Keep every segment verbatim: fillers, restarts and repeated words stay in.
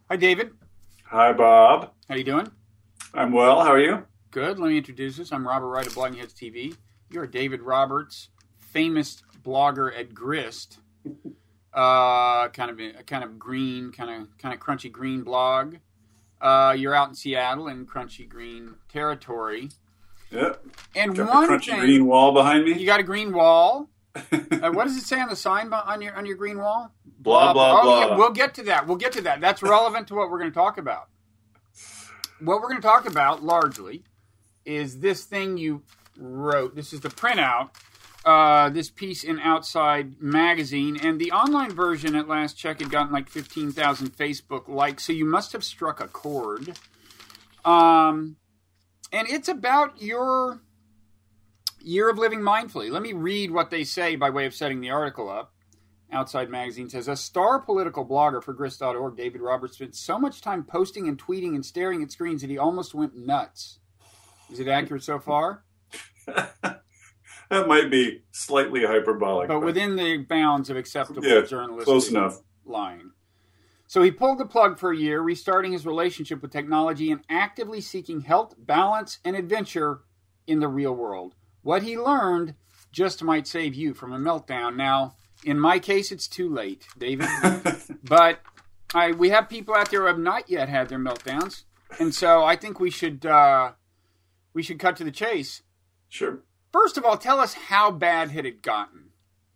Hi, David. Hi, Bob. How you doing? I'm well. How are you? Good. Let me introduce us. I'm Robert Wright of Blogging Heads T V. You're David Roberts, famous blogger at Grist. Uh, kind of a kind of green, kind of kind of crunchy green blog. Uh, you're out in Seattle in crunchy green territory. Yep. And got one the crunchy thing, green wall behind me. You got a green wall. uh, what does it say on the sign on your on your green wall? Blah blah oh, blah. Yeah, we'll get to that. We'll get to that. That's relevant to what we're going to talk about. What we're going to talk about largely is this thing you wrote. This is the printout. Uh, this piece in Outside Magazine, and the online version at last check had gotten like fifteen thousand Facebook likes. So you must have struck a chord. Um, and it's about your year of living mindfully. Let me read what they say by way of setting the article up. Outside Magazine says, a star political blogger for grist dot org, David Roberts, spent so much time posting and tweeting and staring at screens that he almost went nuts. Is it accurate so far? That might be slightly hyperbolic. But, but within the bounds of acceptable yeah, journalistic close enough. Lying. So he pulled the plug for a year, restarting his relationship with technology and actively seeking health, balance, and adventure in the real world. What he learned just might save you from a meltdown. Now, in my case, it's too late, David. But I, we have people out there who have not yet had their meltdowns, and so I think we should uh, we should cut to the chase. Sure. First of all, tell us how bad had it gotten?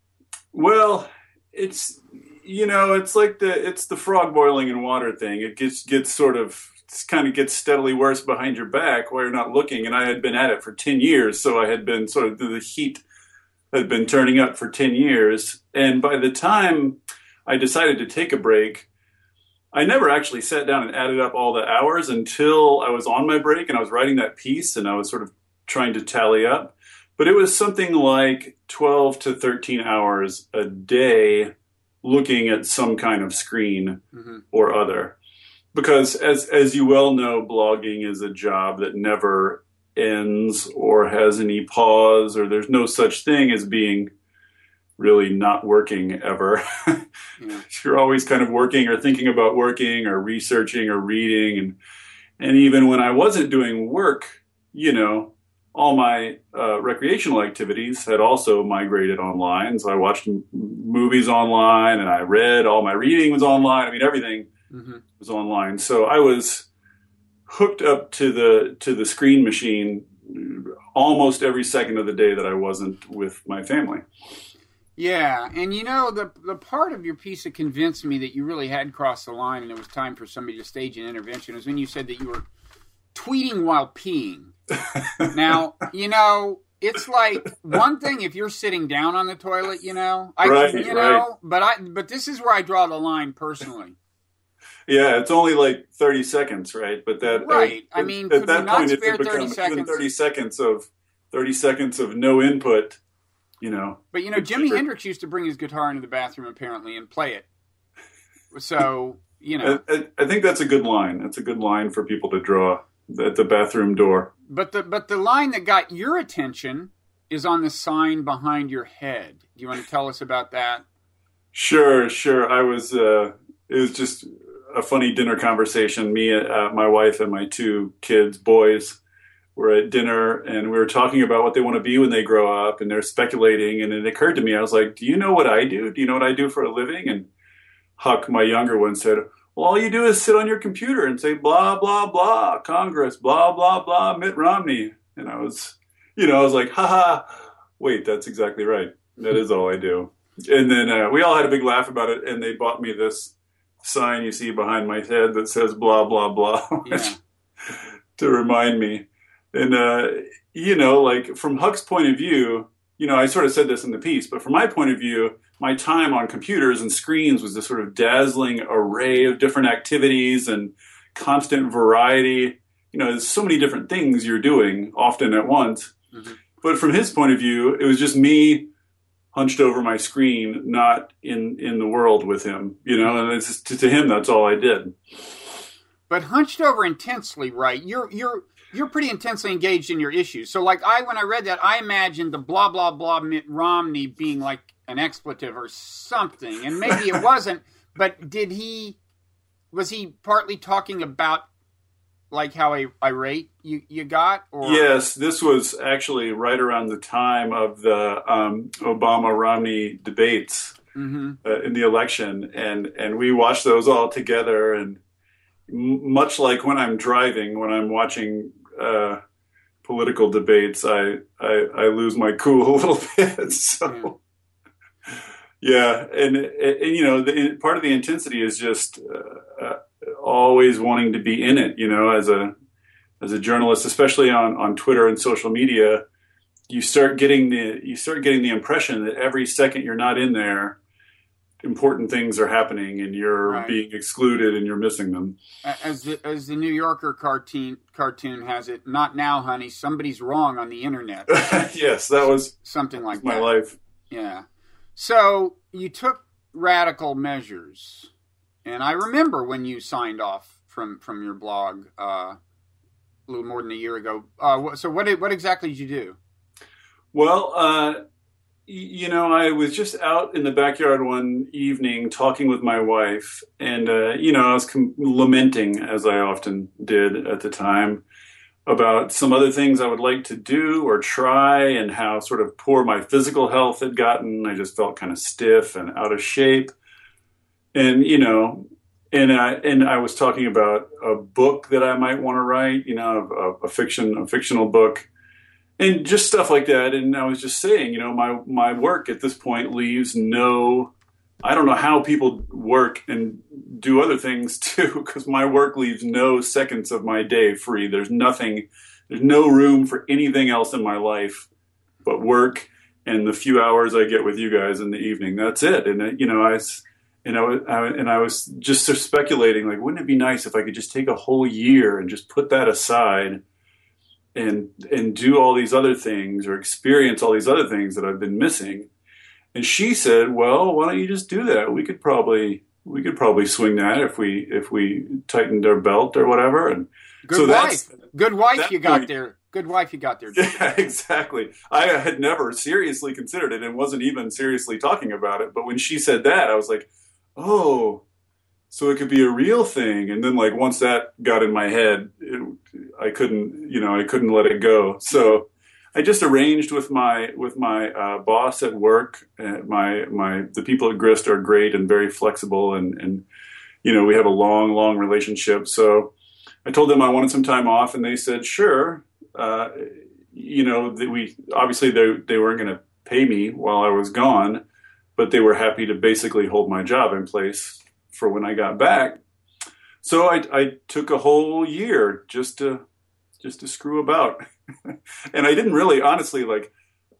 Well, it's you know, it's like the it's the frog boiling in water thing. It gets gets sort of it kind of gets steadily worse behind your back while you're not looking. And I had been at it for ten years, so I had been sort of the heat had been turning up for ten years. And by the time I decided to take a break, I never actually sat down and added up all the hours until I was on my break and I was writing that piece and I was sort of trying to tally up. But it was something like twelve to thirteen hours a day looking at some kind of screen mm-hmm. or other. Because as as you well know, blogging is a job that never ends or has any pause, or there's no such thing as being really not working ever. Yeah. You're always kind of working or thinking about working or researching or reading. And, and even when I wasn't doing work, you know, all my uh, recreational activities had also migrated online. So I watched m- movies online and I read. All my reading was online. I mean, everything mm-hmm. was online. So I was hooked up to the to the screen machine almost every second of the day that I wasn't with my family. Yeah, and you know, the the part of your piece that convinced me that you really had crossed the line and it was time for somebody to stage an intervention was when you said that you were tweeting while peeing. Now, you know, it's like one thing if you're sitting down on the toilet, you know, I, right, you know, right. but I, but this is where I draw the line personally. Yeah, it's only like thirty seconds, right? But that, right. Uh, I mean, at that point, it's become thirty seconds. Even thirty seconds of thirty seconds of no input, you know. But you know, Jimi Hendrix used to bring his guitar into the bathroom apparently and play it. So you know, I, I, I think that's a good line. That's a good line for people to draw at the bathroom door. But the but the line that got your attention is on the sign behind your head. Do you want to tell us about that? Sure, sure. I was. Uh, it was just a funny dinner conversation. Me, uh, my wife, and my two kids, boys, were at dinner, and we were talking about what they want to be when they grow up, and they're speculating. And it occurred to me, I was like, "Do you know what I do? Do you know what I do for a living?" And Huck, my younger one, said, well, all you do is sit on your computer and say, blah, blah, blah, Congress, blah, blah, blah, Mitt Romney. And I was, you know, I was like, ha ha, wait, that's exactly right. That is all I do. And then uh, we all had a big laugh about it, and they bought me this sign you see behind my head that says blah, blah, blah, yeah. to remind me. And, uh, you know, like from Huck's point of view, you know, I sort of said this in the piece, but from my point of view, my time on computers and screens was this sort of dazzling array of different activities and constant variety. You know, there's so many different things you're doing often at once. Mm-hmm. But from his point of view, it was just me hunched over my screen, not in, in the world with him, you know, and it's just, to, to him, that's all I did. But hunched over intensely, right? You're, you're, you're pretty intensely engaged in your issues. So like I, when I read that, I imagined the blah, blah, blah Mitt Romney being like an expletive or something. And maybe it wasn't, but did he, was he partly talking about like how irate you, you got? Or? Yes, this was actually right around the time of the um, Obama-Romney debates mm-hmm. uh, in the election. And, and we watched those all together. And m- much like when I'm driving, when I'm watching uh, political debates, I, I, I lose my cool a little bit. So, yeah. yeah. And, and, you know, the, part of the intensity is just uh, uh, always wanting to be in it, you know, as a as a journalist, especially on, on Twitter and social media, you start getting the you start getting the impression that every second you're not in there, important things are happening and you're right. being excluded and you're missing them. As the as the New Yorker cartoon cartoon has it, not now, honey. Somebody's wrong on the internet. Yes, that was something like my that. My life. Yeah. So you took radical measures, and I remember when you signed off from from your blog. Uh, A little more than a year ago. Uh, so what did, what exactly did you do? Well, uh, you know, I was just out in the backyard one evening talking with my wife, and uh, you know, I was com- lamenting, as I often did at the time, about some other things I would like to do or try, and how sort of poor my physical health had gotten. I just felt kind of stiff and out of shape, and you know. And I and I was talking about a book that I might want to write, you know, a, a fiction, a fictional book, and just stuff like that. And I was just saying, you know, my my work at this point leaves no, I don't know how people work and do other things too, because my work leaves no seconds of my day free. There's nothing, there's no room for anything else in my life but work and the few hours I get with you guys in the evening. That's it. And you know, I. And I, was, I, and I was just sort of speculating, like, wouldn't it be nice if I could just take a whole year and just put that aside and and do all these other things or experience all these other things that I've been missing? And she said, well, why don't you just do that? We could probably we could probably swing that if we if we tightened our belt or whatever. And good so wife, that's, good wife you got point, there. Good wife you got there. Yeah, exactly. I had never seriously considered it and wasn't even seriously talking about it. But when she said that, I was like, oh, so it could be a real thing. And then like once that got in my head, it, I couldn't, you know, I couldn't let it go. So I just arranged with my, with my uh, boss at work. Uh, my, my, the people at Grist are great and very flexible. And, and, you know, we have a long, long relationship. So I told them I wanted some time off and they said, sure. Uh, you know, that we, obviously they, they weren't going to pay me while I was gone, but they were happy to basically hold my job in place for when I got back. So I, I took a whole year just to just to screw about. And I didn't really, honestly, like,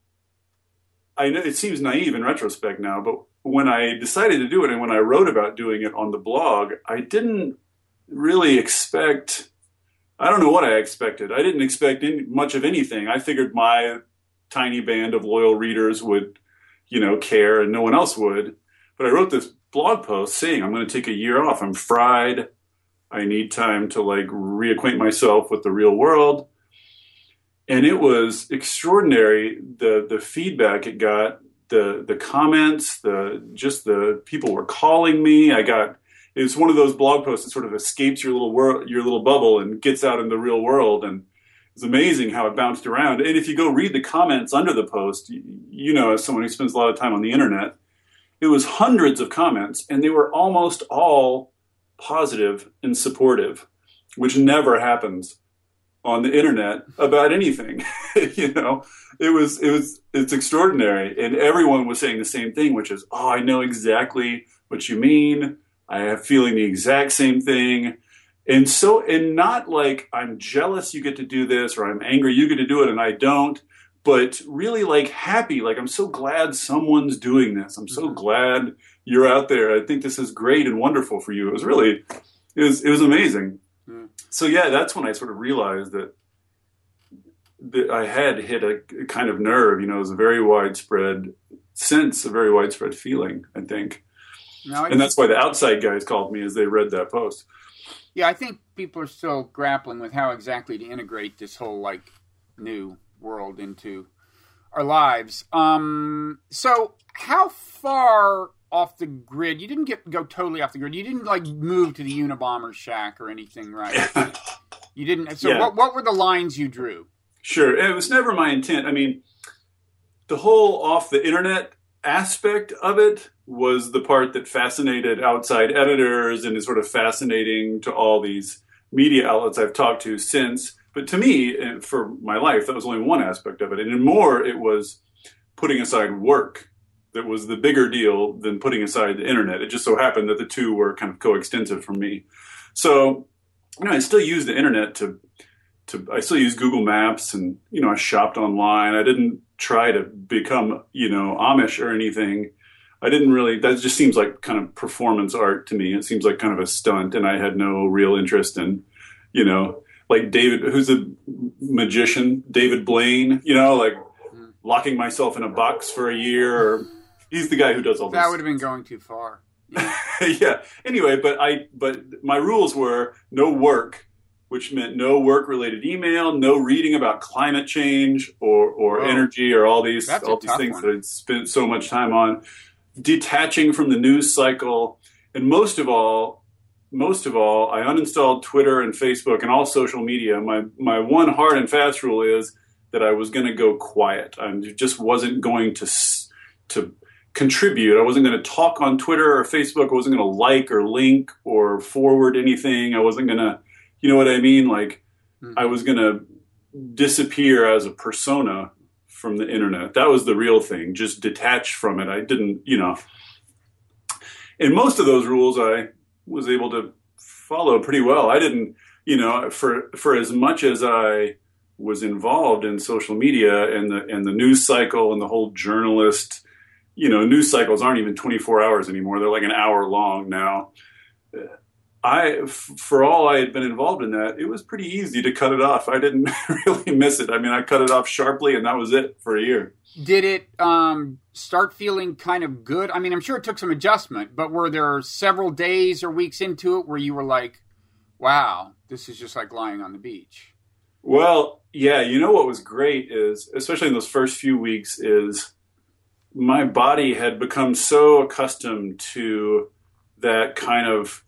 I know it seems naive in retrospect now, but when I decided to do it and when I wrote about doing it on the blog, I didn't really expect, I don't know what I expected. I didn't expect any, much of anything. I figured my tiny band of loyal readers would, you know, care and no one else would. But I wrote this blog post saying I'm going to take a year off. I'm fried. I need time to like reacquaint myself with the real world. And it was extraordinary, the the feedback it got, the the comments, the just the people were calling me. I got it's one of those blog posts that sort of escapes your little world, your little bubble and gets out in the real world. And it's amazing how it bounced around. And if you go read the comments under the post, you, you know, as someone who spends a lot of time on the internet, it was hundreds of comments, and they were almost all positive and supportive, which never happens on the internet about anything. You know, it was, it was, it's extraordinary. And everyone was saying the same thing, which is, oh, I know exactly what you mean. I have feeling the exact same thing. And so, and not like I'm jealous you get to do this, or I'm angry you get to do it and I don't, but really like happy. Like, I'm so glad someone's doing this. I'm so glad you're out there. I think this is great and wonderful for you. It was really, it was, it was amazing. Mm. So yeah, that's when I sort of realized that, that I had hit a, a kind of nerve. You know, it was a very widespread sense, a very widespread feeling, I think. No, I and that's why the outside guys called me as they read that post. Yeah, I think people are still grappling with how exactly to integrate this whole, like, new world into our lives. Um, so how far off the grid. You didn't get go totally off the grid. You didn't like move to the Unabomber shack or anything, right? You didn't. So yeah. what what were the lines you drew? Sure, it was never my intent. I mean, the whole off the internet aspect of it was the part that fascinated outside editors and is sort of fascinating to all these media outlets I've talked to since. But to me, for my life, that was only one aspect of it. And in more, it was putting aside work that was the bigger deal than putting aside the internet. It just so happened that the two were kind of coextensive for me. So, you know, I still use the internet to, to, I still use Google Maps and, you know, I shopped online. I didn't try to become, you know, Amish or anything. I didn't really, that just seems like kind of performance art to me. It seems like kind of a stunt, and I had no real interest in, you know, like David, who's a magician, David Blaine, you know, like mm. locking myself in a box for a year. Or, he's the guy who does all this. That would have been going too far. Yeah. yeah. Anyway, but I, but my rules were no work, which meant no work-related email, no reading about climate change or, or energy or all these That's all these things one. that I'd spent so much time on. Detaching from the news cycle, and most of all, most of all, I uninstalled Twitter and Facebook and all social media. My my one hard and fast rule is that I was going to go quiet. I just wasn't going to to contribute. I wasn't going to talk on Twitter or Facebook. I wasn't going to like or link or forward anything. I wasn't going to, you know what I mean? Like, mm-hmm. I was going to disappear as a persona from the internet. That was the real thing. Just detach from it. I didn't, you know. And most of those rules I was able to follow pretty well. I didn't, you know, for for as much as I was involved in social media and the and the news cycle and the whole journalist, you know, news cycles aren't even twenty-four hours anymore. They're like an hour long now. I, for all I had been involved in that, it was pretty easy to cut it off. I didn't really miss it. I mean, I cut it off sharply, and that was it for a year. Did it um, start feeling kind of good? I mean, I'm sure it took some adjustment, but were there several days or weeks into it where you were like, wow, this is just like lying on the beach? Well, yeah, you know what was great is, especially in those first few weeks, is my body had become so accustomed to that kind of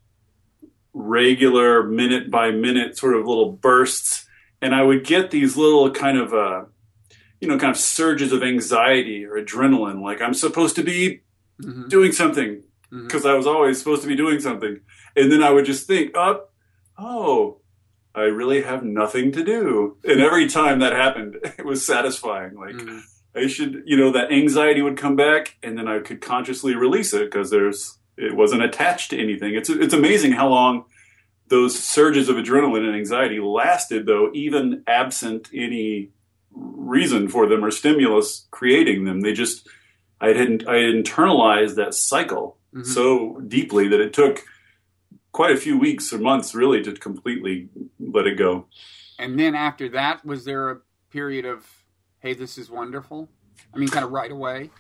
regular minute by minute sort of little bursts, and I would get these little kind of uh you know kind of surges of anxiety or adrenaline, like I'm supposed to be mm-hmm. doing something because mm-hmm. I was always supposed to be doing something, and then I would just think up oh I really have nothing to do, and every time that happened it was satisfying. Like mm-hmm. I should, you know, that anxiety would come back, and then I could consciously release it because there's it wasn't attached to anything. It's it's amazing how long those surges of adrenaline and anxiety lasted, though, even absent any reason for them or stimulus creating them. They just, I had, I had internalized that cycle mm-hmm. so deeply that it took quite a few weeks or months, really, to completely let it go. And then after that, was there a period of, hey, this is wonderful? I mean, kind of right away?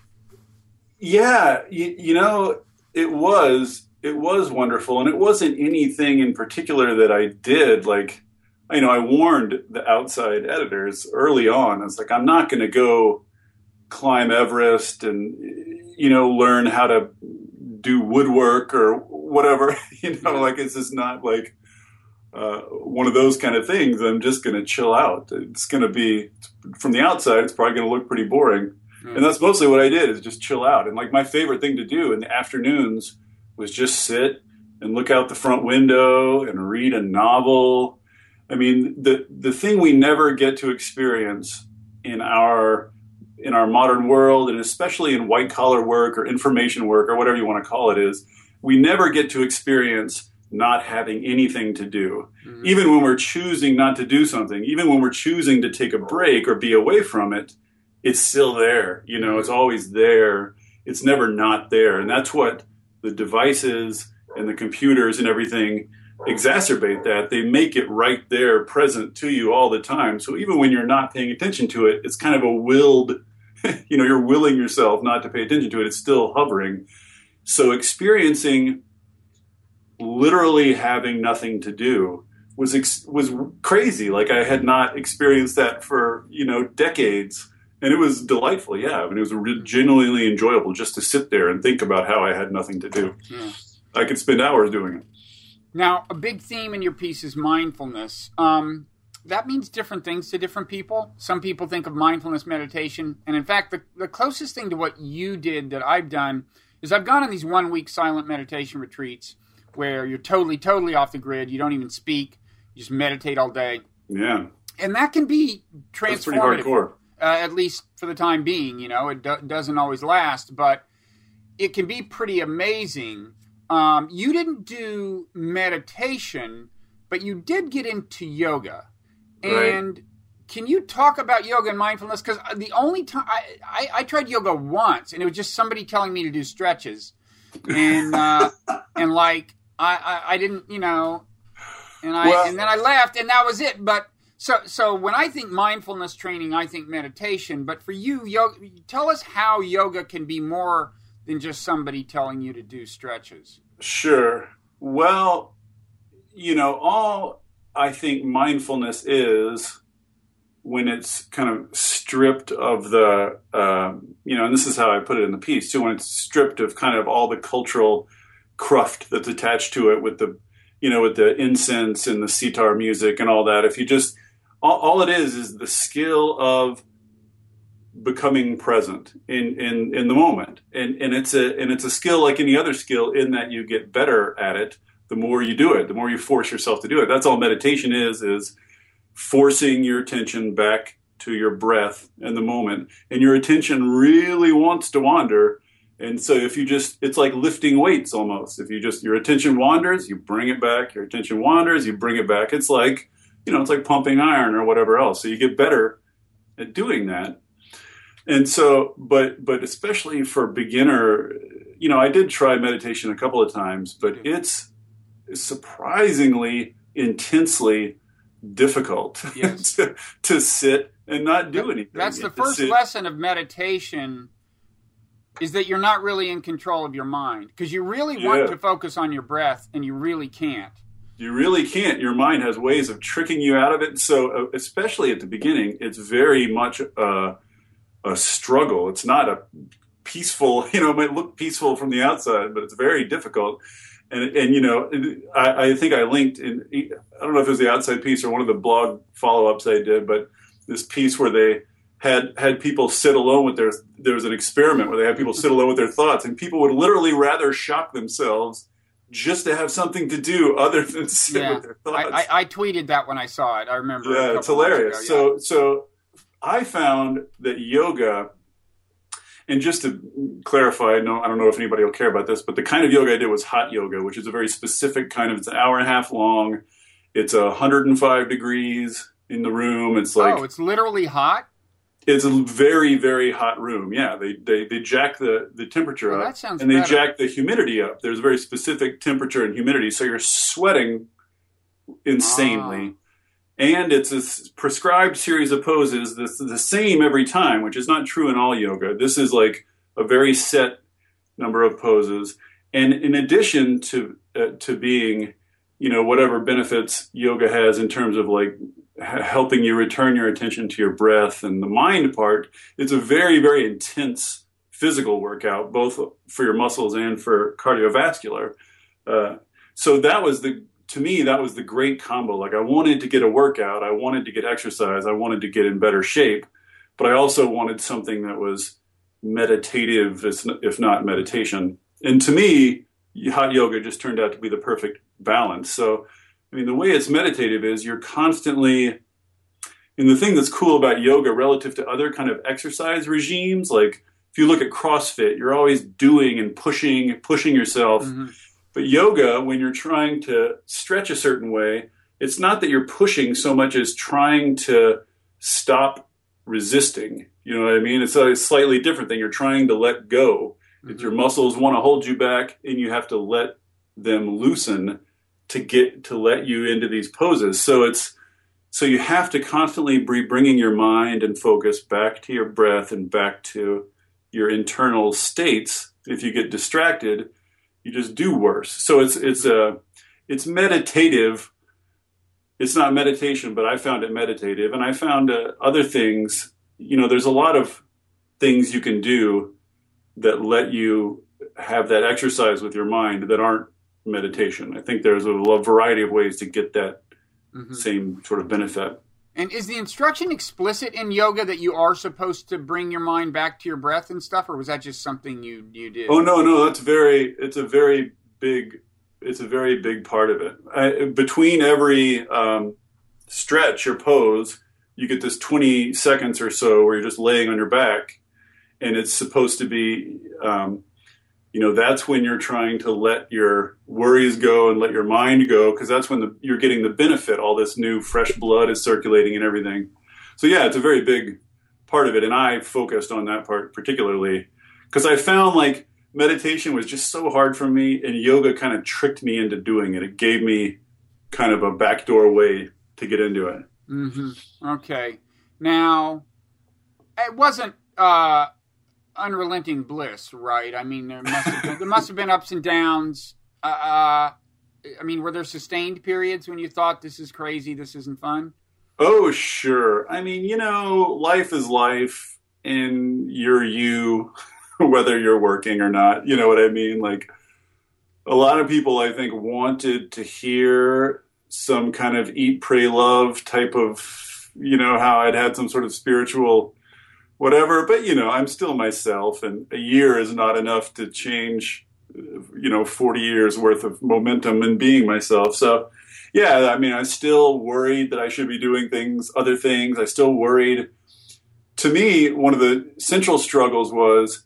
Yeah, you, you know... It was, it was wonderful, and it wasn't anything in particular that I did. Like, you know, I warned the outside editors early on. I was like, I'm not going to go climb Everest and, you know, learn how to do woodwork or whatever. You know, like, it's just not like uh, one of those kind of things. I'm just going to chill out. It's going to be, from the outside, it's probably going to look pretty boring. And that's mostly what I did, is just chill out. And like my favorite thing to do in the afternoons was just sit and look out the front window and read a novel. I mean, the the thing we never get to experience in our in our modern world, and especially in white collar work or information work or whatever you want to call it, is we never get to experience not having anything to do. Mm-hmm. Even when we're choosing not to do something, even when we're choosing to take a break or be away from it, it's still there. You know, it's always there. It's never not there. And that's what the devices and the computers and everything exacerbate that. They make it right there, present to you all the time. So even when you're not paying attention to it, it's kind of a willed, you know, you're willing yourself not to pay attention to it. It's still hovering. So experiencing literally having nothing to do was ex- was crazy. Like I had not experienced that for, you know, decades. And it was delightful, yeah. I mean, it was re- genuinely enjoyable just to sit there and think about how I had nothing to do. Yeah. I could spend hours doing it. Now, a big theme in your piece is mindfulness. Um, that means different things to different people. Some people think of mindfulness meditation. And in fact, the, the closest thing to what you did that I've done is I've gone on these one-week silent meditation retreats where you're totally, totally off the grid. You don't even speak. You just meditate all day. Yeah. And that can be transformative. That's pretty hardcore. Uh, at least for the time being, you know, it do- doesn't always last, but it can be pretty amazing. Um, you didn't do meditation, but you did get into yoga. And right. Can you talk about yoga and mindfulness? Because the only time I, I, I tried yoga once, and it was just somebody telling me to do stretches, and uh, and like I, I, I didn't, you know, and I well, and then I left, and that was it. But So, so when I think mindfulness training, I think meditation. But for you, yoga, tell us how yoga can be more than just somebody telling you to do stretches. Sure. Well, you know, all I think mindfulness is when it's kind of stripped of the, um, you know, and this is how I put it in the piece too, when it's stripped of kind of all the cultural cruft that's attached to it with the, you know, with the incense and the sitar music and all that. If you just All, all it is is the skill of becoming present in, in, in the moment, and and it's a and it's a skill like any other skill in that you get better at it the more you do it, the more you force yourself to do it. That's all meditation is is forcing your attention back to your breath in the moment, and your attention really wants to wander. And so if you just, it's like lifting weights almost. If you just, your attention wanders, you bring it back. Your attention wanders, you bring it back. It's like, you know, it's like pumping iron or whatever else. So you get better at doing that. And so, but, but especially for beginner, you know, I did try meditation a couple of times, but it's surprisingly intensely difficult yes. to, to sit and not do anything. That's the first lesson of meditation, is that you're not really in control of your mind, because you really want yeah. to focus on your breath and you really can't. You really can't. Your mind has ways of tricking you out of it. So uh, especially at the beginning, it's very much uh, a struggle. It's not a peaceful, you know, it might look peaceful from the outside, but it's very difficult. And, and you know, I, I think I linked in, I don't know if it was the outside piece or one of the blog follow-ups I did, but this piece where they had had people sit alone with their, there was an experiment where they had people sit alone with their thoughts, and people would literally rather shock themselves just to have something to do other than sit yeah. with their thoughts. I, I, I tweeted that when I saw it. I remember. Yeah, it's hilarious. Ago, yeah. So, so I found that yoga, and just to clarify, no, I don't know if anybody will care about this, but the kind of yoga I did was hot yoga, which is a very specific kind of, it's an hour and a half long. It's one hundred five degrees in the room. It's like, oh, it's literally hot? It's a very, very hot room. Yeah, they they, they jack the, the temperature well, up, that sounds and they better. jack the humidity up. There's a very specific temperature and humidity, so you're sweating insanely. Ah. And it's a prescribed series of poses that's the same every time, which is not true in all yoga. This is like a very set number of poses. And in addition to uh, to being, you know, whatever benefits yoga has in terms of like helping you return your attention to your breath and the mind part, it's a very, very intense physical workout, both for your muscles and for cardiovascular. Uh, so that was the, to me, that was the great combo. Like I wanted to get a workout, I wanted to get exercise, I wanted to get in better shape, but I also wanted something that was meditative, if not meditation. And to me, hot yoga just turned out to be the perfect balance. So I mean, the way it's meditative is you're constantly, and the thing that's cool about yoga relative to other kind of exercise regimes, like if you look at CrossFit, you're always doing and pushing, pushing yourself. Mm-hmm. But yoga, when you're trying to stretch a certain way, it's not that you're pushing so much as trying to stop resisting. You know what I mean? It's a slightly different thing. You're trying to let go. Mm-hmm. Your muscles want to hold you back, and you have to let them loosen to get to let you into these poses. So it's so you have to constantly be bringing your mind and focus back to your breath and back to your internal states. If you get distracted, you just do worse. So it's it's a it's meditative. It's not meditation, but I found it meditative, and I found uh, other things you know, there's a lot of things you can do that let you have that exercise with your mind that aren't meditation. I think there's a variety of ways to get that mm-hmm. same sort of benefit. And is the instruction explicit in yoga that you are supposed to bring your mind back to your breath and stuff, or was that just something you, you did? Oh, no, no, that's very, it's a very big, it's a very big part of it. I, between every um, stretch or pose, you get this twenty seconds or so where you're just laying on your back, and it's supposed to be, um, you know, that's when you're trying to let your worries go and let your mind go, because that's when the, you're getting the benefit. All this new fresh blood is circulating and everything. So yeah, it's a very big part of it. And I focused on that part particularly because I found like meditation was just so hard for me, and yoga kind of tricked me into doing it. It gave me kind of a backdoor way to get into it. Mm-hmm. Okay. Now, it wasn't... Uh... unrelenting bliss, right? I mean, there must have been, there must have been ups and downs. Uh, uh, I mean, were there sustained periods when you thought this is crazy, this isn't fun? Oh, sure. I mean, you know, life is life, and you're you, whether you're working or not. You know what I mean? Like, a lot of people, I think, wanted to hear some kind of eat, pray, love type of, you know, how I'd had some sort of spiritual whatever, but, you know, I'm still myself, and a year is not enough to change, you know, forty years worth of momentum in being myself. So, yeah, I mean, I still worried that I should be doing things, other things. I still worried. To me, one of the central struggles was,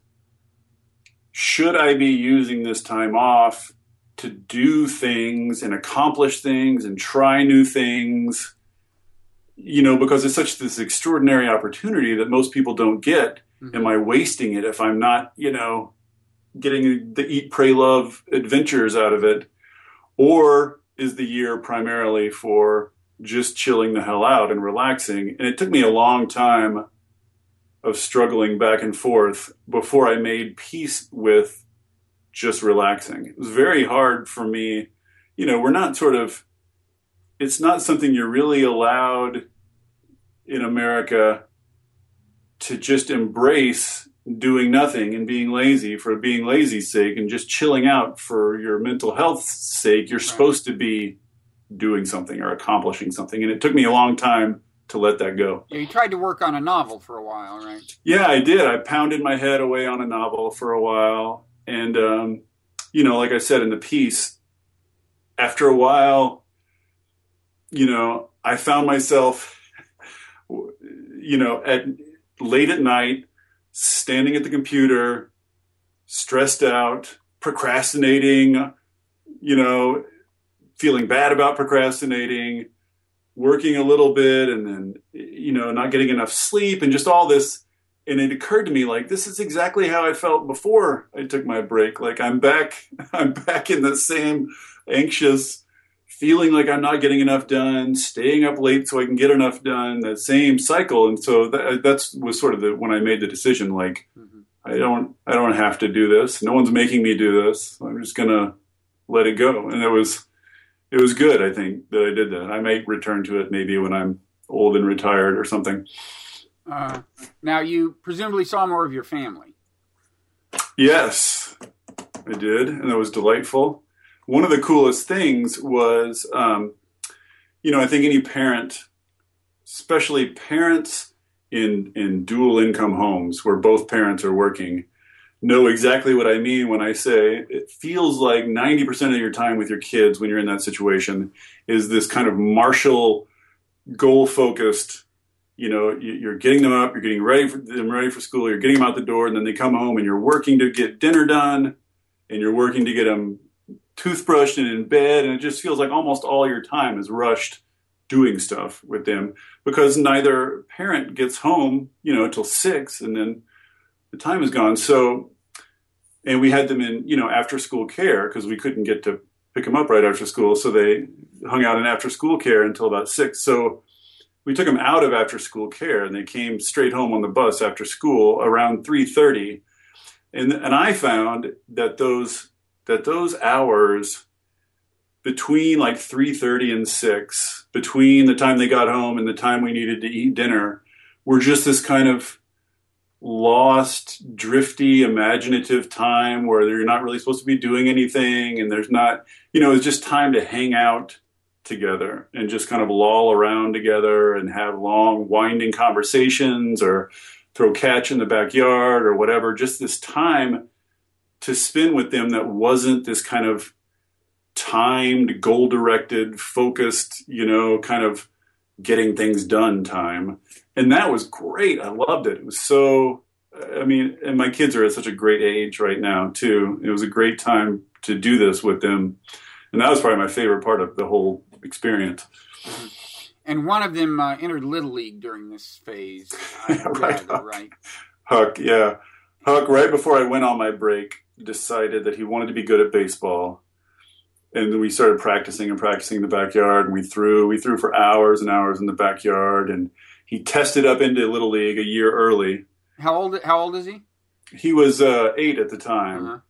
should I be using this time off to do things and accomplish things and try new things? You know, because it's such this extraordinary opportunity that most people don't get. Mm-hmm. Am I wasting it if I'm not, you know, getting the eat, pray, love adventures out of it? Or is the year primarily for just chilling the hell out and relaxing? And it took me a long time of struggling back and forth before I made peace with just relaxing. It was very hard for me. You know, we're not sort of, it's not something you're really allowed in America to just embrace doing nothing and being lazy for being lazy's sake and just chilling out for your mental health's sake. You're right. Supposed to be doing something or accomplishing something. And it took me a long time to let that go. Yeah, you tried to work on a novel for a while, right? Yeah, I did. I pounded my head away on a novel for a while. And, um, you know, like I said in the piece, after a while, you know, I found myself, you know, at late at night, standing at the computer, stressed out, procrastinating, you know, feeling bad about procrastinating, working a little bit, and then, you know, not getting enough sleep and just all this. And it occurred to me, like, this is exactly how I felt before I took my break. Like, I'm back, I'm back in the same anxious feeling like I'm not getting enough done, staying up late so I can get enough done, that same cycle. And so that that's was sort of the, when I made the decision, like, mm-hmm. I don't, I don't have to do this. No one's making me do this. I'm just going to let it go. And it was, it was good, I think, that I did that. I might return to it maybe when I'm old and retired or something. Uh, now, you presumably saw more of your family. Yes, I did. And it was delightful. One of the coolest things was, um, you know, I think any parent, especially parents in, in dual income homes where both parents are working, know exactly what I mean when I say it feels like ninety percent of your time with your kids when you're in that situation is this kind of martial, goal-focused, you know, you're getting them up, you're getting ready for them ready for school, you're getting them out the door, and then they come home and you're working to get dinner done, and you're working to get them toothbrushed and in bed, and it just feels like almost all your time is rushed doing stuff with them because neither parent gets home, you know, till six, and then the time is gone. So, and we had them in, you know, after school care because we couldn't get to pick them up right after school. So they hung out in after school care until about six. So we took them out of after school care and they came straight home on the bus after school around three thirty. And, and I found that those, that those hours between like three thirty and six, between the time they got home and the time we needed to eat dinner, were just this kind of lost, drifty, imaginative time where you're not really supposed to be doing anything, and there's not, you know, it's just time to hang out together and just kind of loll around together and have long, winding conversations or throw catch in the backyard or whatever. Just this time to spend with them that wasn't this kind of timed, goal-directed, focused, you know, kind of getting things done time. And that was great. I loved it. It was so, I mean, and my kids are at such a great age right now, too. It was a great time to do this with them. And that was probably my favorite part of the whole experience. And one of them uh, entered Little League during this phase. I right, gather, right? Huck, yeah. Huck, right before I went on my break, decided that he wanted to be good at baseball. And we started practicing and practicing in the backyard. And we threw, we threw for hours and hours in the backyard. And he tested up into Little League a year early. How old? How old is he? He was uh, eight at the time. Uh-huh.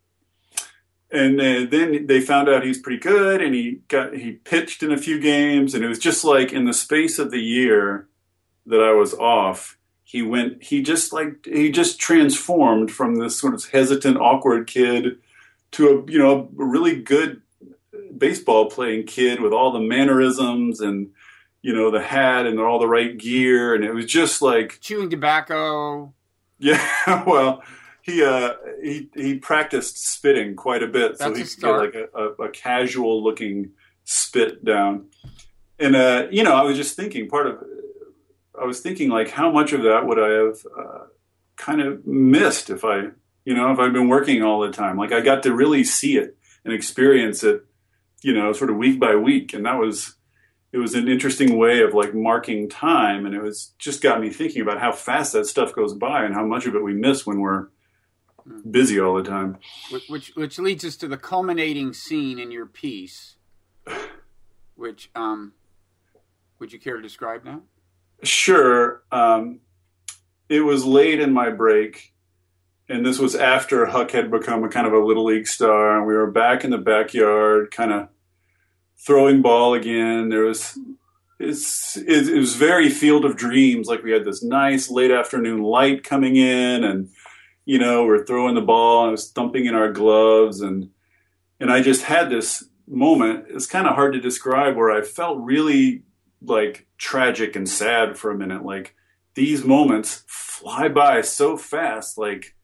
And uh, then they found out he's pretty good, and he got he pitched in a few games. And it was just like in the space of the year that I was off, he went. He just like he just transformed from this sort of hesitant, awkward kid to a you know a really good baseball playing kid with all the mannerisms and, you know, the hat and all the right gear. And it was just like chewing tobacco. Yeah. Well, he, uh, he, he practiced spitting quite a bit. That's so he a could start. get like a, a, a casual looking spit down. And, uh, you know, I was just thinking part of, I was thinking like, how much of that would I have, uh, kind of missed if I, you know, if I'd been working all the time. Like I got to really see it and experience it, you know, sort of week by week. And that was, it was an interesting way of like marking time. And it was just got me thinking about how fast that stuff goes by and how much of it we miss when we're busy all the time. Which, which leads us to the culminating scene in your piece, which, um, would you care to describe now? Sure. Um, it was late in my break. And this was after Huck had become a kind of a Little League star. And we were back in the backyard, kind of throwing ball again. There was, it's, it, it was very Field of Dreams. Like we had this nice late afternoon light coming in, and, you know, we're throwing the ball and it was thumping in our gloves. And, and I just had this moment. It's kind of hard to describe, where I felt really like tragic and sad for a minute. Like these moments fly by so fast. Like,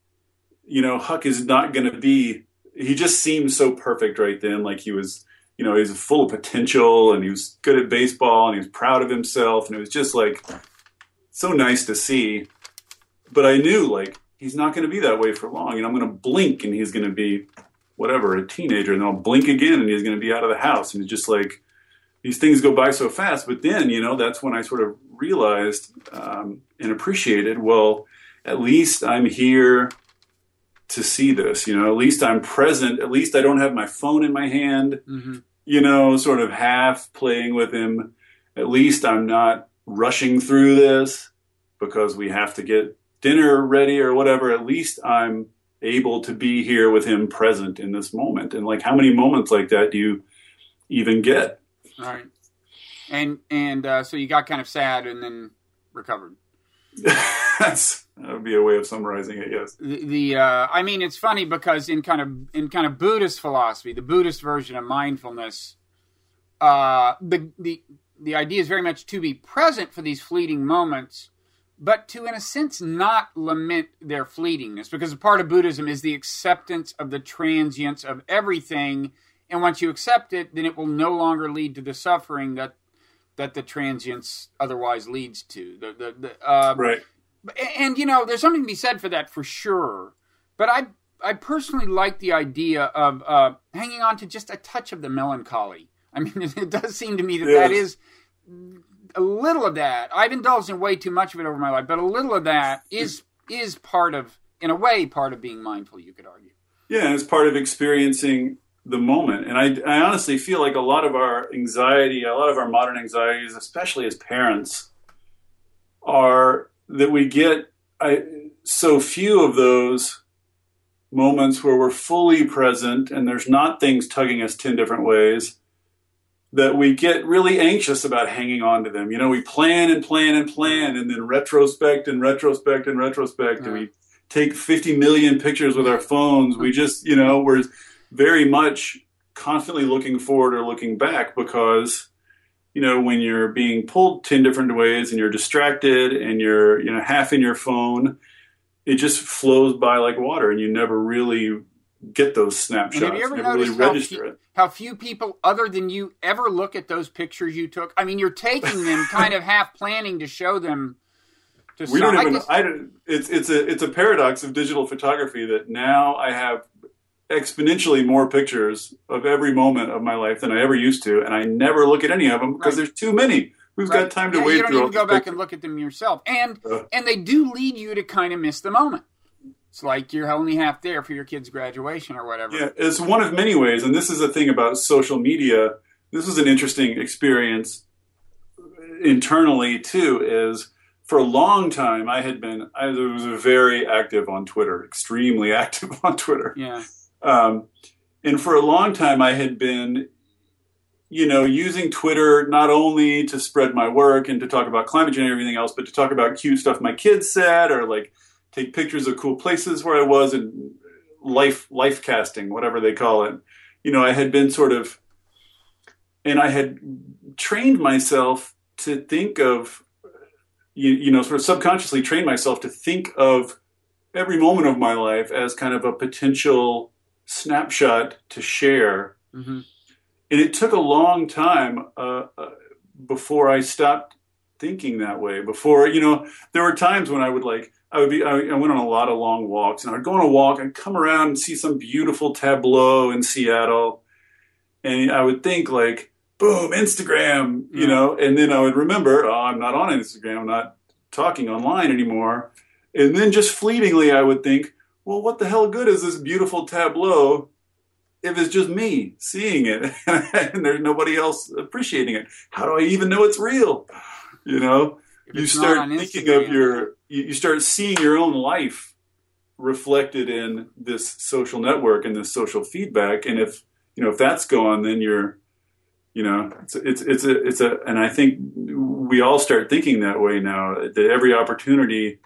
you know, Huck is not going to be, he just seemed so perfect right then. Like he was, you know, he was full of potential, and he was good at baseball, and he was proud of himself. And it was just like so nice to see. But I knew like he's not going to be that way for long. And I'm going to blink and he's going to be whatever, a teenager. And then I'll blink again and he's going to be out of the house. And it's just like these things go by so fast. But then, you know, that's when I sort of realized um, and appreciated, well, at least I'm here to see this, you know, at least I'm present. At least I don't have my phone in my hand, mm-hmm. you know, sort of half playing with him. At least I'm not rushing through this because we have to get dinner ready or whatever. At least I'm able to be here with him present in this moment. And like, how many moments like that do you even get? All right. And, and, uh, so you got kind of sad and then recovered. That's, that would be a way of summarizing it, yes. The, the uh, I mean, it's funny because in kind of in kind of Buddhist philosophy, the Buddhist version of mindfulness, uh, the the the idea is very much to be present for these fleeting moments, but to, in a sense, not lament their fleetingness, because a part of Buddhism is the acceptance of the transience of everything, and once you accept it, then it will no longer lead to the suffering that that the transience otherwise leads to. The, the, the, uh, right. And, you know, there's something to be said for that for sure. But I I personally like the idea of uh, hanging on to just a touch of the melancholy. I mean, it does seem to me that yes. that is a little of that. I've indulged in way too much of it over my life, but a little of that is is part of, in a way, part of being mindful, you could argue. Yeah, it's part of experiencing the moment. And I, I honestly feel like a lot of our anxiety, a lot of our modern anxieties, especially as parents, are that we get I, so few of those moments where we're fully present and there's not things tugging us ten different ways, that we get really anxious about hanging on to them. You know, we plan and plan and plan, and then retrospect and retrospect and retrospect, yeah. and we take fifty million pictures with our phones. We just, you know, we're very much constantly looking forward or looking back because, you know, when you're being pulled ten different ways and you're distracted and you're, you know, half in your phone, it just flows by like water, and you never really get those snapshots. And have you ever never noticed really register how, few, it. how few people other than you ever look at those pictures you took? I mean, you're taking them kind of half planning to show them to we some. don't even. I guess, I don't, it's it's a it's a paradox of digital photography that now I have exponentially more pictures of every moment of my life than I ever used to, and I never look at any of them because right. there's too many. Who's right. got time to yeah, wait you don't through even all go these back pictures? and look at them yourself, and Uh. and they do lead you to kind of miss the moment. It's like you're only half there for your kid's graduation or whatever. Yeah, it's one of many ways, and this is the thing about social media. This was an interesting experience internally too. Is for a long time I had been I was very active on Twitter, extremely active on Twitter. Yeah, um, and for a long time I had been, you know, using Twitter not only to spread my work and to talk about climate change and everything else, but to talk about cute stuff my kids said or like. Take pictures of cool places where I was and life life casting, whatever they call it. You know, I had been sort of, and I had trained myself to think of, you, you know, sort of subconsciously trained myself to think of every moment of my life as kind of a potential snapshot to share. mm-hmm. And it took a long time uh, uh, before I stopped thinking that way. Before, you know, there were times when I would like, I would be, I went on a lot of long walks, and I'd go on a walk and come around and see some beautiful tableau in Seattle. And I would think like, boom, Instagram, you yeah. know, and then I would remember, oh, I'm not on Instagram. I'm not talking online anymore. And then just fleetingly, I would think, well, what the hell good is this beautiful tableau if it's just me seeing it and there's nobody else appreciating it? How do I even know it's real? You know, you start thinking of your, you, you start seeing your own life reflected in this social network and this social feedback. And if, you know, if that's gone, then you're, you know, it's, it's, it's a, it's a, and I think we all start thinking that way now, that every opportunity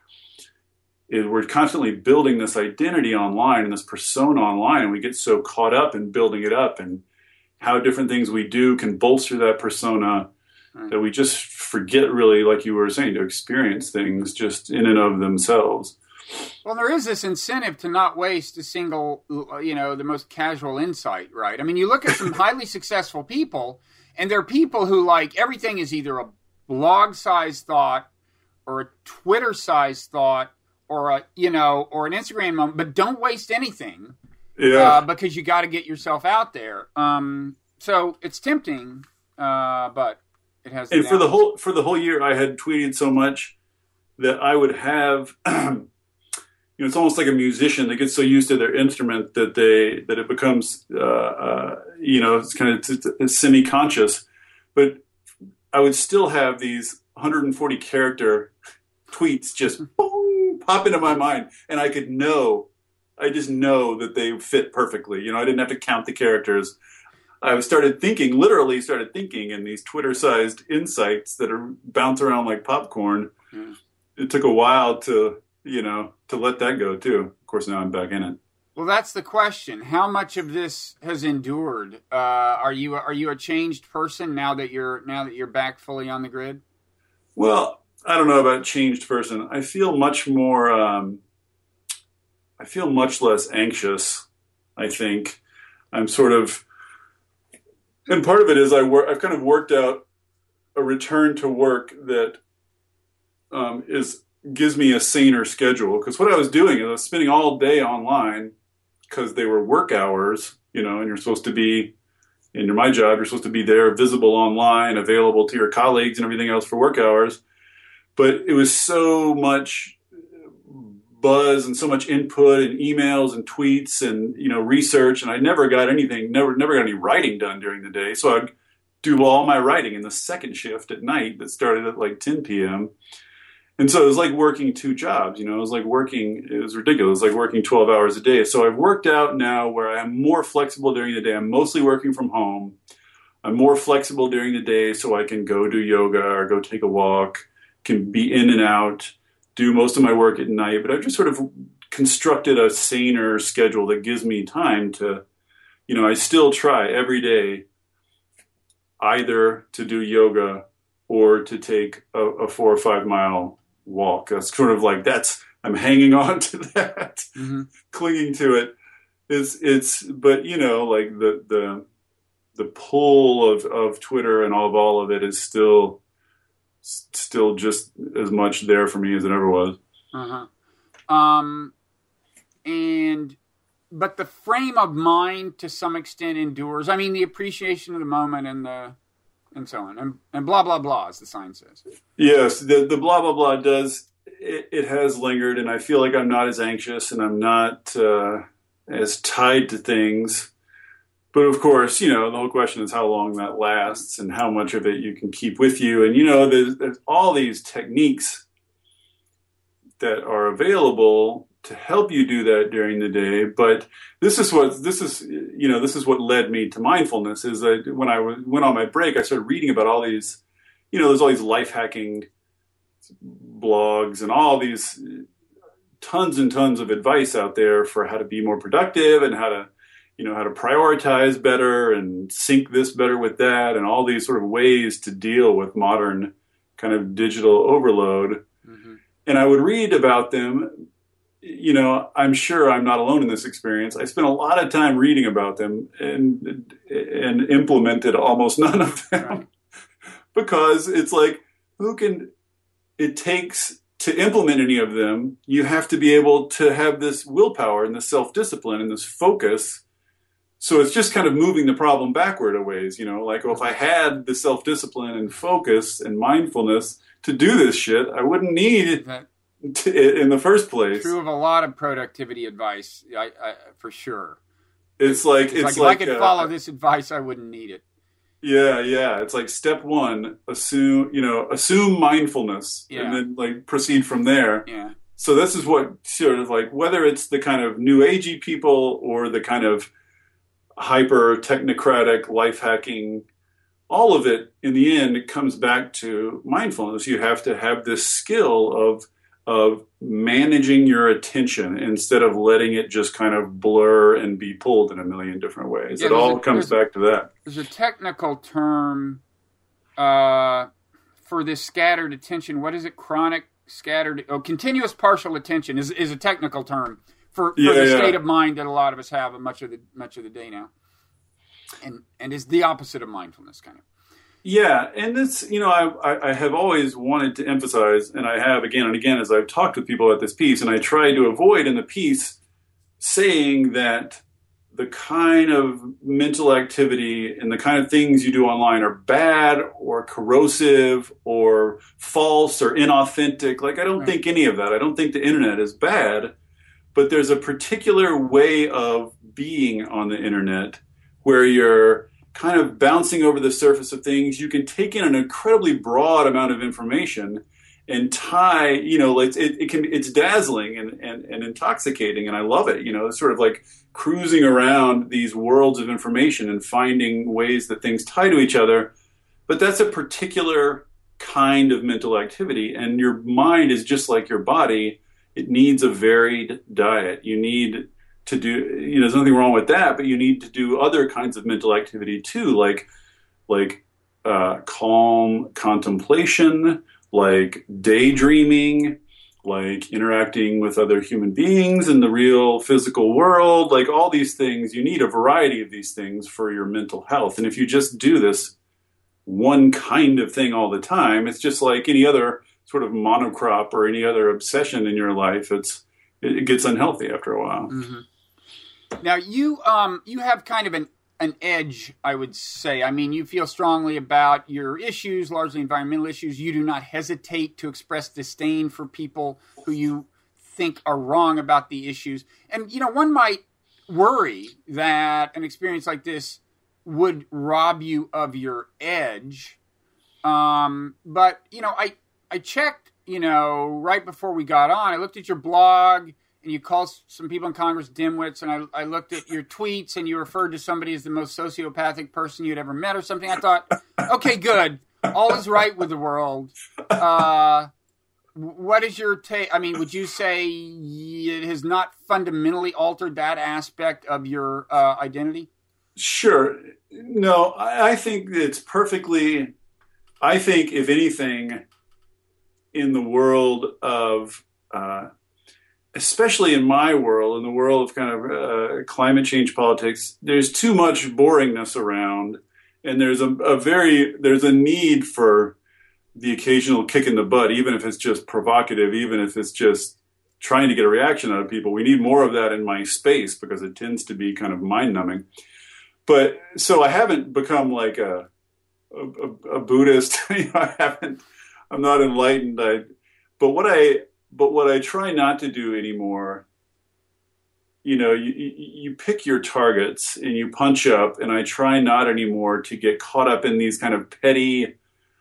is, we're constantly building this identity online and this persona online. And we get so caught up in building it up and how different things we do can bolster that persona. Right. That we just forget really, like you were saying, to experience things just in and of themselves. Well, there is this incentive to not waste a single, you know, the most casual insight, right? I mean, you look at some highly successful people, and they're people who, like, everything is either a blog-sized thought or a Twitter-sized thought or, a, you know, or an Instagram moment, but don't waste anything yeah. uh, because you got to get yourself out there. Um, so it's tempting, uh, but... It has and for the whole for the whole year, I had tweeted so much that I would have, you know, it's almost like a musician. They get so used to their instrument that they that it becomes, uh, uh, you know, it's kind of it's, it's semi-conscious. But I would still have these one hundred forty character tweets just boom, pop into my mind, and I could know, I just know that they fit perfectly. You know, I didn't have to count the characters. I started thinking, literally started thinking in these Twitter-sized insights that are bounce around like popcorn. Mm. It took a while to, you know, to let that go too. Of course, now I'm back in it. Well, that's the question. How much of this has endured? Uh, are you are you a changed person now that you're now that you're back fully on the grid? Well, I don't know about changed person. I feel much more. Um, I feel much less anxious. I think I'm sort of. And part of it is I work, I've kind of worked out a return to work that um, is gives me a saner schedule. Because what I was doing is I was spending all day online because they were work hours, you know, and you're supposed to be, in my job, you're supposed to be there, visible online, available to your colleagues and everything else for work hours. But it was so much buzz and so much input and emails and tweets and, you know, research. And I never got anything, never, never got any writing done during the day. So I'd do all my writing in the second shift at night that started at like ten p.m. And so it was like working two jobs, you know, it was like working, it was ridiculous, like working twelve hours a day. So I've worked out now where I'm more flexible during the day. I'm mostly working from home. I'm more flexible during the day, so I can go do yoga or go take a walk, can be in and out, do most of my work at night. But I've just sort of constructed a saner schedule that gives me time to, you know, I still try every day either to do yoga or to take a, a four or five mile walk. That's sort of like, that's, I'm hanging on to that, mm-hmm. clinging to it. It's, it's, but you know, like the, the, the pull of, of Twitter and all of all of it is still, still just as much there for me as it ever was. Uh-huh. Um, and, but the frame of mind to some extent endures. I mean, the appreciation of the moment and the, and so on, and, and blah, blah, blah, as the sign says. Yes. The, the blah, blah, blah does, it, it has lingered, and I feel like I'm not as anxious and I'm not, uh, as tied to things. But of course, you know, the whole question is how long that lasts and how much of it you can keep with you. And, you know, there's, there's all these techniques that are available to help you do that during the day. But this is what, this is, you know, this is what led me to mindfulness is that when I went on my break, I started reading about all these, you know, there's all these life hacking blogs and all these tons and tons of advice out there for how to be more productive and how to, you know, how to prioritize better and sync this better with that and all these sort of ways to deal with modern kind of digital overload. Mm-hmm. And I would read about them. You know, I'm sure I'm not alone in this experience. I spent a lot of time reading about them and and implemented almost none of them right. because it's like, who can, it takes to implement any of them, you have to be able to have this willpower and this self-discipline and this focus. So it's just kind of moving the problem backward a ways, you know, like, well, if I had the self-discipline and focus and mindfulness to do this shit, I wouldn't need that. In the first place. True of a lot of productivity advice, I, I, for sure. It's like it's, it's like, like if I could uh, follow this advice, I wouldn't need it. Yeah, yeah. It's like step one: assume, you know, assume mindfulness, yeah. and then like proceed from there. Yeah. So this is what sort of like whether it's the kind of new agey people or the kind of hyper technocratic life hacking. All of it, in the end, it comes back to mindfulness. You have to have this skill of of managing your attention instead of letting it just kind of blur and be pulled in a million different ways. Yeah, it all a, comes back to that. There's a technical term uh, for this scattered attention. What is it? Chronic scattered... Oh, continuous partial attention is, is a technical term for, for yeah, the yeah. state of mind that a lot of us have much of the much of the day now. And, and is the opposite of mindfulness, kind of. Yeah, and this, you know, I, I have always wanted to emphasize, and I have again and again as I've talked with people at this piece, and I try to avoid in the piece saying that the kind of mental activity and the kind of things you do online are bad or corrosive or false or inauthentic. Like, I don't right. think any of that. I don't think the internet is bad, but there's a particular way of being on the internet where you're kind of bouncing over the surface of things. You can take in an incredibly broad amount of information and tie, you know, it's, it, it can, it's dazzling and, and, and intoxicating. And I love it. You know, it's sort of like cruising around these worlds of information and finding ways that things tie to each other. But that's a particular kind of mental activity. And your mind is just like your body. It needs a varied diet. You need to do, you know, there's nothing wrong with that, but you need to do other kinds of mental activity too, like, like, uh, calm contemplation, like daydreaming, like interacting with other human beings in the real physical world, like all these things. You need a variety of these things for your mental health. And if you just do this one kind of thing all the time, it's just like any other sort of monocrop or any other obsession in your life. It's, it gets unhealthy after a while. Mm-hmm. Now, you um you have kind of an, an edge, I would say. I mean, you feel strongly about your issues, largely environmental issues. You do not hesitate to express disdain for people who you think are wrong about the issues. And, you know, one might worry that an experience like this would rob you of your edge. Um, but, you know, I, I checked, you know, right before we got on. I looked at your blog. and you called some people in Congress dimwits, and I, I looked at your tweets, and you referred to somebody as the most sociopathic person you'd ever met or something. I thought, okay, good. All is right with the world. Uh, what is your take? I mean, would you say it has not fundamentally altered that aspect of your uh, identity? Sure. No, I, I think it's perfectly, I think if anything, in the world of, uh, especially in my world, in the world of kind of uh, climate change politics, there's too much boringness around, and there's a, a very, there's a need for the occasional kick in the butt, even if it's just provocative, even if it's just trying to get a reaction out of people. We need more of that in my space because it tends to be kind of mind-numbing. But so I haven't become like a a, a Buddhist. You know, I haven't. I'm not enlightened. I, but what I but what I try not to do anymore. You know, you you pick your targets and you punch up, and I try not anymore to get caught up in these kind of petty.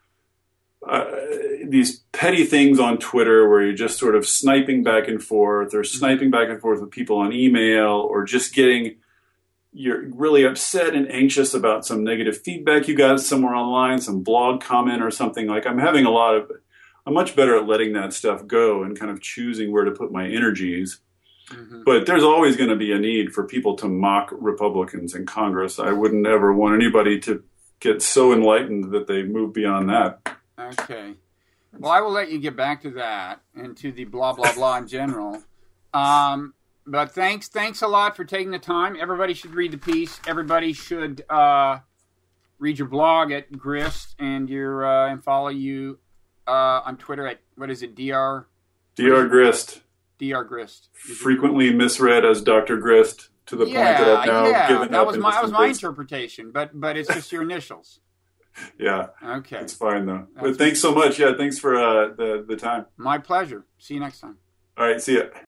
Uh, these petty things on Twitter where you're just sort of sniping back and forth, or sniping back and forth with people on email, or just getting. You're really upset and anxious about some negative feedback you got somewhere online, some blog comment or something. Like I'm having a lot of, I'm much better at letting that stuff go and kind of choosing where to put my energies. Mm-hmm. But there's always going to be a need for people to mock Republicans in Congress. I wouldn't ever want anybody to get so enlightened that they move beyond that. Okay. Well, I will let you get back to that and to the blah, blah, blah in general. Um, But thanks, thanks a lot for taking the time. Everybody should read the piece. Everybody should uh, read your blog at Grist and your uh, and follow you uh, on Twitter at what is it? Dr. Dr. Grist. Dr. Grist. Frequently misread as Doctor Grist to the yeah, point that I've now yeah, given that up. Was my, that was my interpretation, but but it's just your initials. Yeah. Okay. It's fine though. That's but thanks so much. Yeah, thanks for uh, the the time. My pleasure. See you next time. All right. See ya.